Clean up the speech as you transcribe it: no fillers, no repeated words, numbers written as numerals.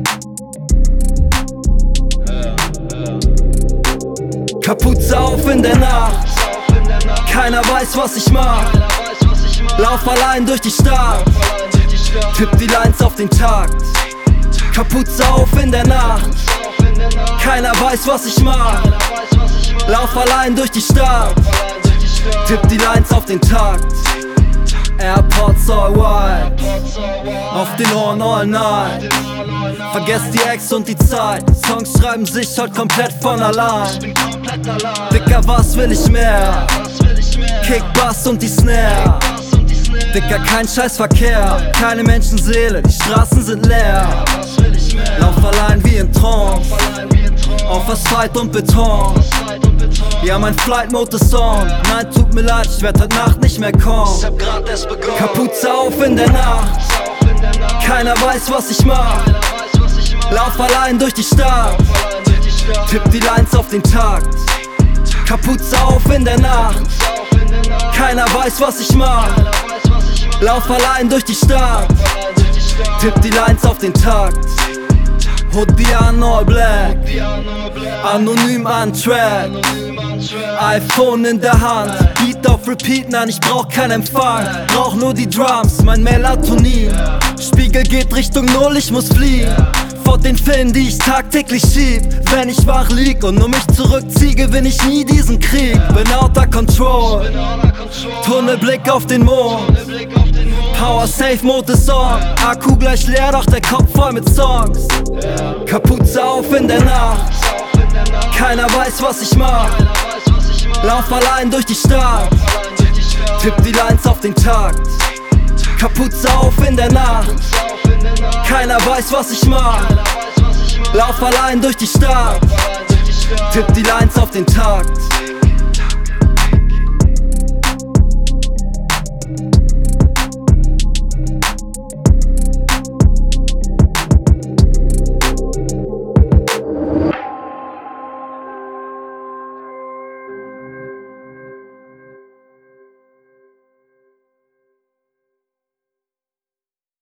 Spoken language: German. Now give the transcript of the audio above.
Kapuze auf in der Nacht, keiner weiß, was ich mach. Lauf allein durch die Stadt, tipp die Lines auf den Takt. Kapuze auf in der Nacht, keiner weiß, was ich mach. Lauf allein durch die Stadt, tipp die Lines auf den Takt. Airpods all white, auf den Ohren all night. Vergesst die Ex und die Zeit, Songs schreiben sich halt komplett von allein. Dicker, was will ich mehr? Kick, Bass und die Snare. Dicker, kein Scheißverkehr, keine Menschenseele, die Straßen sind leer. Lauf allein wie in Trance, auf Asphalt und Beton. Ja, mein Flight-Mode ist on. Nein, tut mir leid, ich werd heute Nacht nicht mehr kommen. Kapuze auf in der Nacht, keiner weiß, was ich mach. Lauf allein durch die Stadt, tipp die Lines auf den Takt. Kapuze auf in der Nacht, keiner weiß, was ich mach. Lauf allein durch die Stadt, tipp die Lines auf den Takt. Hoodie an all black, anonym an Track. iPhone in der Hand, Beat auf Repeat, nein, ich brauch keinen Empfang. Brauch nur die Drums, mein Melatonin. Spiegel geht Richtung Null, ich muss fliehen vor den Filmen, die ich tagtäglich schieb. Wenn ich wach lieg und nur mich zurückzieh, gewinn ich nie diesen Krieg. Bin outer control, Tunnelblick auf den Mond. Power Safe Mode ist on, Akku gleich leer, doch der Kopf voll mit Songs. Kapuze auf in der Nacht, keiner weiß, was ich mach. Lauf allein durch die Stadt, tipp die Lines auf den Takt. Kapuze auf in der Nacht, keiner weiß, was ich mach. Lauf allein durch die Stadt, tipp die Lines auf den Takt.